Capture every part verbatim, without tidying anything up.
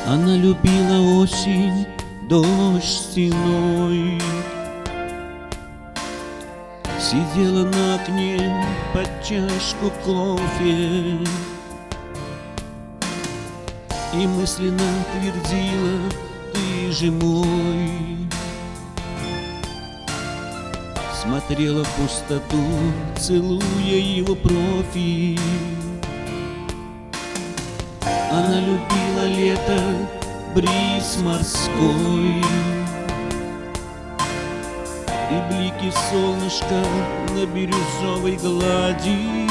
Она любила осень, дождь стеной, сидела на окне под чашку кофе и мысленно твердила: ты же мой. Смотрела в пустоту, целуя его профиль. Она любила лето, бриз морской и блики солнышка на бирюзовой глади,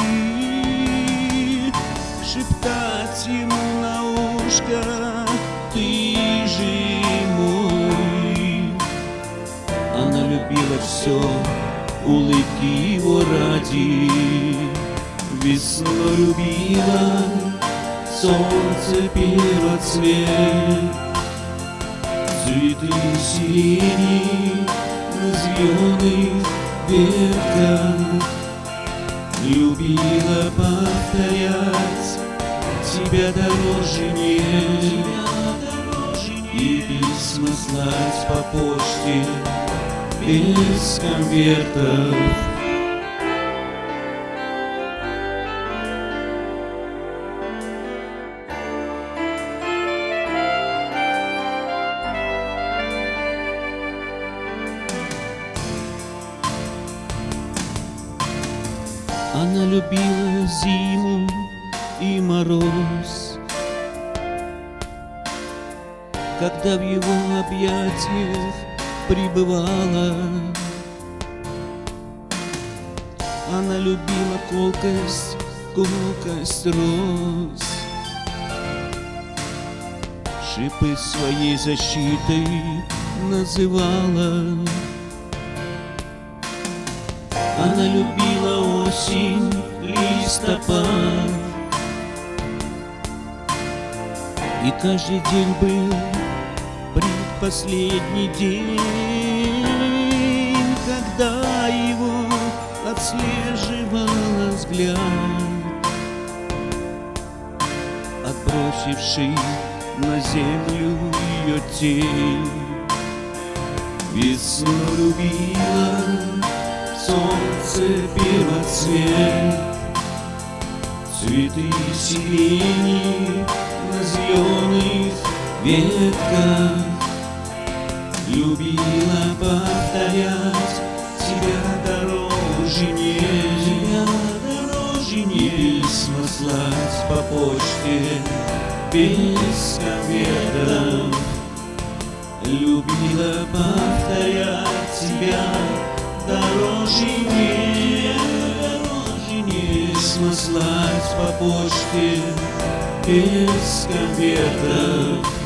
шептать ему на ушко: ты же мой. Она любила все, улыбки его ради, весну любила, солнце первоцвет, цветы сирени на зеленых ветках. Любила повторять: тебя дороже нет, и письма слать по почте без конвертов. Она любила зиму и мороз, когда в его объятиях пребывала. Она любила колкость, колкость роз, шипы своей защитой называла. Она любила осень, листопад, и каждый день был предпоследний день, когда его отслеживала взгляд, отбросивший на землю ее тень. Весну любила, солнце первоцвет, цветы сирени на зеленых ветках. Любила повторять: тебя дороже нет, тебя дороже нет, письма слать по почте без конвертов. Любила повторять: тебя дороже нет, дороже нет, письма слать по почте без конвертов.